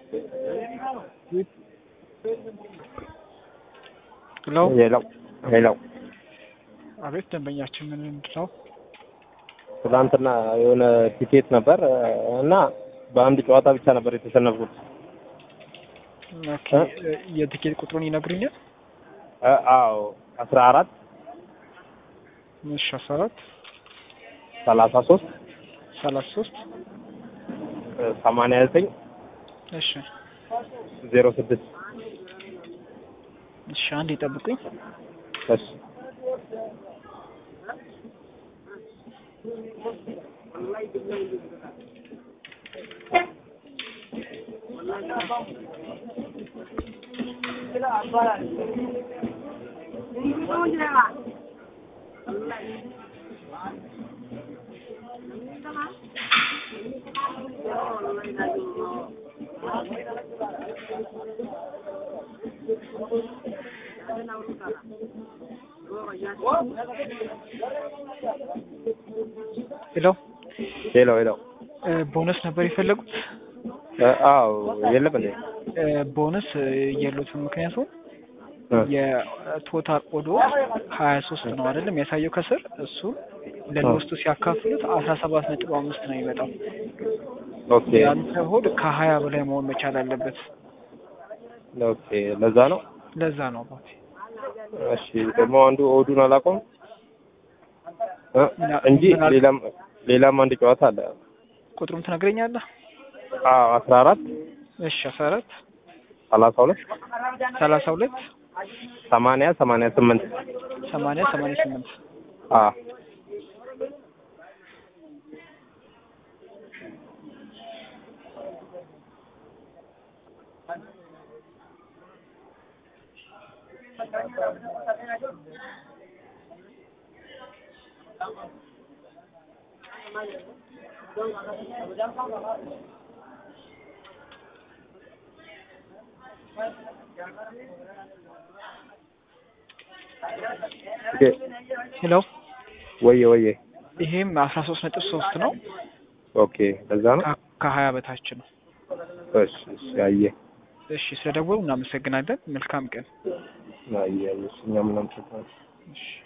ሄሎ አቤት ደንበኛችን ምን ነው? ትናንትና የሆነ ቲኬት ነበር እና በአንድ ጨዋታ ብቻ ነበር የተሸነፍኩት። ኦኬ የቲኬት ቁጥሩን ይነግሩኛል? አዎ 14 እሺ 14 33 89 እሺ 06 እሺ አንዴ ጠብቁኝ። እሺ ሄሎ ቦነስ ነበር የፈለጉት? አዎ የለም እንዴ? ቦነስ የሉትም። ምክንያቱም የቶታል ኦዶ 23 ነው አይደለም የሚያሳየው ከስር እሱ ለሎስቱ ሲያካፍሉት 17.5 ነው የሚመጣው። ኦኬ ያንተ ሆድ ከ20 በላይ መሆን መቻል አለበት። ኦኬ ለዛ ነው ባቲ። እሺ ደግሞ አንዱ ኦዱን አላውቀውም እንጂ ሌላም አንድ ጨዋታ አለ። ቁጥሩን ትነግረኛለህ? አዎ 14 እሺ 14 32 80 88 አዎ ሄሎ ወዬ ይሄም 13.3 ነው። ኦኬ ለዛ ነው ከ20 በታች ነው። እሺ አየ እሺ ስለደወሉ እናመሰግናለን። መልካም ቀን። አየ እኛም እናመሰግናለን። እሺ